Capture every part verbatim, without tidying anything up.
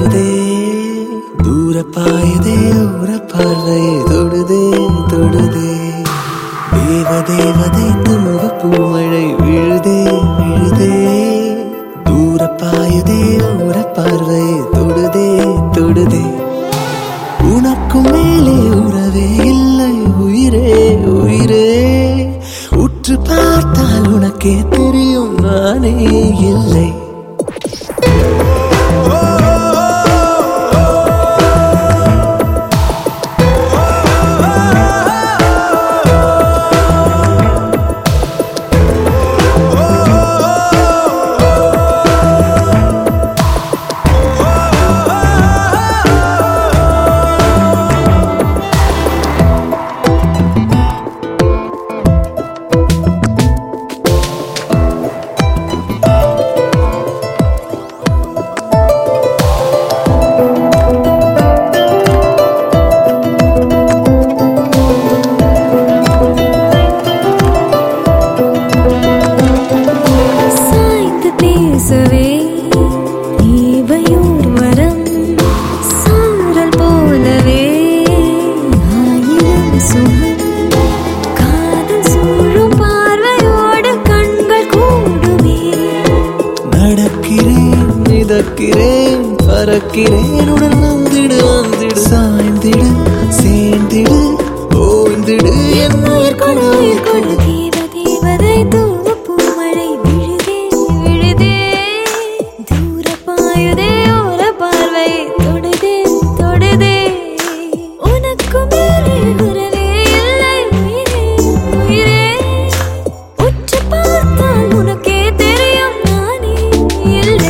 தொடுதே தூர பாயுதே ஊர பார்வை தொடுதே தொடுதே தேவ தேவதை துன்ப பூமழை விழுதே விழுதே தூர பாயுதே ஊர பார்வை தொடுதே தொடுதே உனக்கும் மேலே உறவே இல்லை உயிரே உயிரே உற்று பார்த்தால் உனக்கே தெரியும் நானே இல்லை நடக்கிறேன் பறக்கிறேன் உடன் வந்திடு வந்திடு சாய்ந்திடு சேர்ந்திடு ஓய்ந்திடு என் உயிர் கொடு உயிர் கொடு தேவ தேவதை தூவ பூமழை விழுதே விழுதே தூர பாயுதே ஓர பார்வை தொடுதே தொடுதே உனக்கு மேலே உறவே இல்லை உயிரே உயிரே உற்று பார்த்தால் உனக்கே தெரியும் நானே இல்லை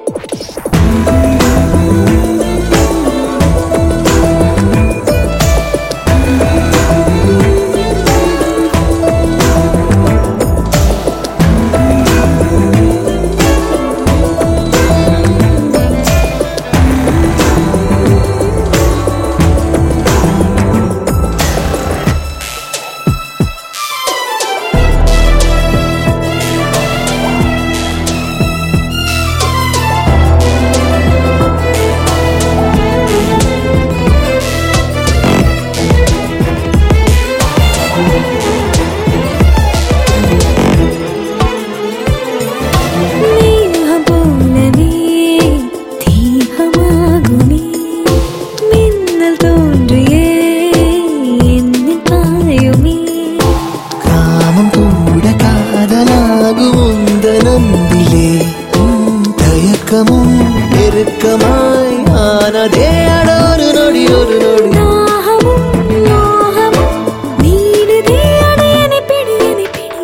தயக்கமும் நெருக்கமாய் ஆனதே அடோரு நொடி ஒரு நொடி தாகமும் மோகமும் நீடுதே அடையனை பிடி என்னை பிடி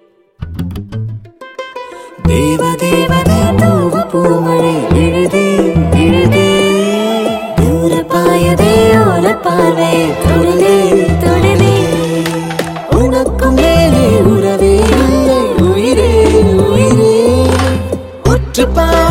தேவ தேவதை தூவ பூமழை விழுதே விழுதே தூர பாயதே ஓர பார்வை தொடுதே தொடுதே உனக்கும் மேலே உறவே இல்லை உயிரே உயிரே உற்று பார்